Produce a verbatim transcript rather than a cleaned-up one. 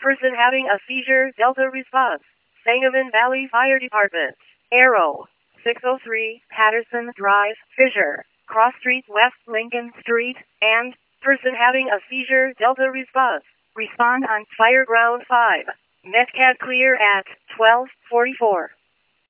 Person having a seizure, Delta response. Sangamon Valley Fire Department. Arrow. six oh three, Patterson Drive, Fisher. Cross Street West, Lincoln Street, and person having a seizure, Delta response. Respond on Fireground five. Metcalf clear at twelve forty-four.